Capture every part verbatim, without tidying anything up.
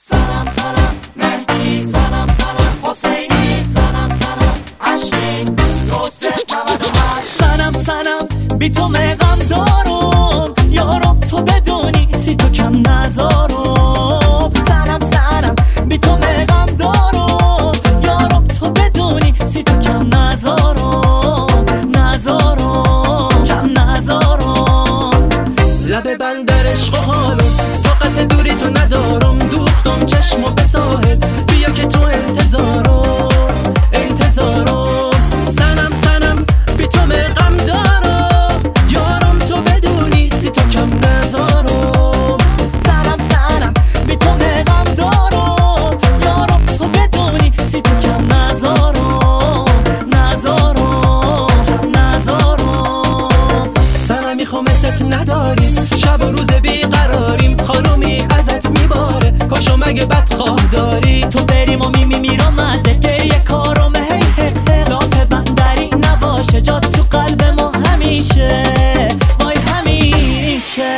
سلام سلام مهدی، سلام سلام حسینی، سلام سلام عشقی یوسف نود و هشت. سلام سلام بی تو مقام دارم یارم، تو بدونی سی تو کم نذارم. سلام سلام بی تو مقام دارم یارم، تو بدونی سی تو کم نذارم نذارم کم نذارم. لب بندر عشق و حالم طاقت دوری تو ندارم، دوختم چشمو به ساحل بیا که تو انتظارم انتظارم. سنم سنم بی تو مقام دارم یارم، تو بدونی سی تو کم نذارم. سنم سنم بی تو مقام دارم یارم، تو بدونی سی تو کم نذارم نذارم کم نذارم. سنم میخوام ست نداریم، شب و روز بیقراریم، خانومی ازت میباره کاشو مگه بدخواه داری. تو بریم و میمی میرم مزده گریه کارم هی هی هی. لاف بندری نباشه جا تو قلب ما همیشه، وای همیشه.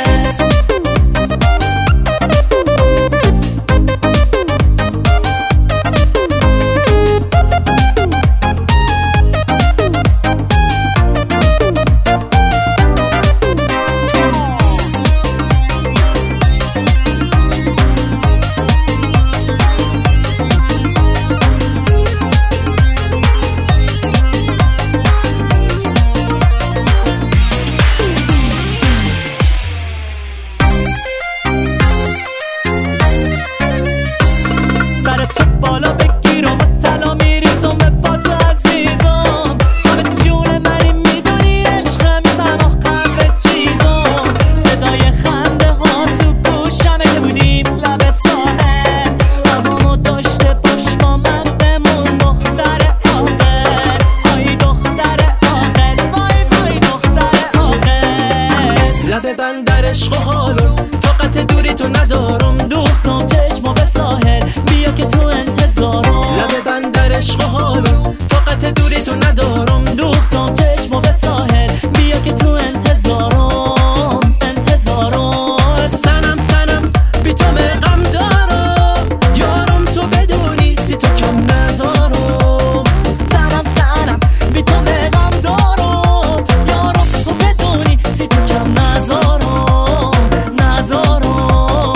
بالا بگیرم و طلا میریزم به پات عزیزم. همه جون منی میدونی عشقم سماح قلب چیزم. صدای خنده ها تو گوشمه که بودیم لب ساحل، هوامو داشته باش با من بمون دختر عاقل. های دختر عاقل، وای وای دختر عاقل. لب بندر عشق و حالم طاقت دوری تو ندارم، دوختم چشمو به ساحل بیا که تو انتظارم. لب بندر عشق و حالم طاقت دوری تو ندارم، دوختم چشمو به ساحل بیا که تو انتظارم انتظارم. سنم سنم بی تو مقام دارم یارم، تو بدونی سی تو کم نذارم. سنم سنم بی تو مقام دارم یارم، تو بدونی سی تو کم نذارم نذارم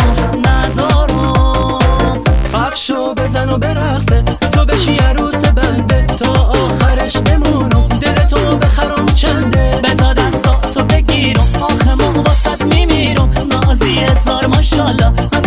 نذارم. کفشو بزن و برقصه تو بشی عروس بنده، تا آخرش بمونم دل تو بخرم چنده. بزا دستاتو بگیرم آخه من واسد میمیرم، نازی هزار ماشالله